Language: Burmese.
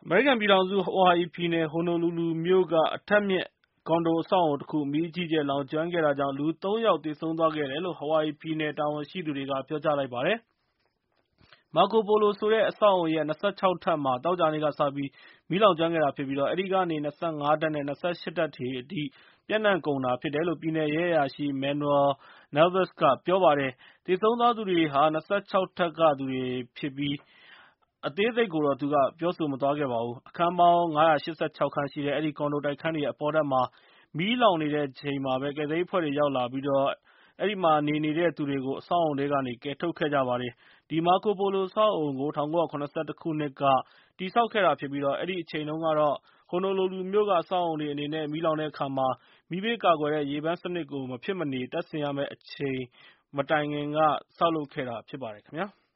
အမေရိကန်ပြည်ထောင်စု Hawaii ပြည်နယ် Honolulu မြို့က အထပ်မြင့်ကွန်ဒိုအဆောက်အအုံတခု မီးအကြီးအကျယ်လောင်ကျွမ်းခဲ့တာကြောင့် လူ ၃ ယောက်သေဆုံးသွားခဲ့တယ်လို့ Hawaii ပြည်နယ်တာဝန်ရှိသူတွေက ပြောလိုက်ပါတယ်။ Marco Polo ဆိုတဲ့ အဆောက်အအုံရဲ့ ၂၆ ထပ်မှာ သောကြာနေ့ကစပြီး မီးလောင်ကျွမ်းခဲ့တာဖြစ်ပြီး အဲဒီကနေ ၂၅ ထပ်နဲ့ ၂၈ ထပ်အထိ ပျံ့နှံ့ကုန်တာဖြစ်တယ်လို့ ပြည်နယ်ရဲအရာရှိ Manuel Navas က ပြောပါတယ်။ သေဆုံးသွားသူတွေဟာ ၂၆ ထပ်ကသူတွေဖြစ်ပြီး အသေးစိတ်ကိုတော့ သူက ပြောဆိုမသွားခဲ့ပါဘူး။ အခန်းပေါင်း ၅၈၆ ခန်းရှိတဲ့ အဲဒီကွန်ဒိုတိုက်ခန်းတွေရဲ့ အပေါ်ထပ်မှာ မီးလောင်နေတဲ့အချိန်မှာပဲ ကယ်ဆယ်ရေးအဖွဲ့တွေ ရောက်လာပြီး အဲဒီမှာနေနေတဲ့သူတွေကို အဆောက်အအုံထဲကနေ ကယ်ထုတ်ခဲ့ကြပါတယ်။ ဒီ Marco Polo အဆောက်အအုံကို ၁၉၇၁ ခုနှစ်က တည်ဆောက်ခဲ့တာဖြစ်ပြီး အဲဒီအချိန်တုန်းကတော့ Honolulu မြို့က အဆောက်အအုံတွေအနေနဲ့ မီးလောင်တဲ့အခါမှာ မီးဘေးကာကွယ်တဲ့ ရေပန်းစနစ်ကို မဖြစ်မနေတပ်ဆင်ရမယ့်အချိန် မတိုင်ခင်က ဆောက်လုပ်ခဲ့တာဖြစ်ပါတယ်ခင်ဗျာ။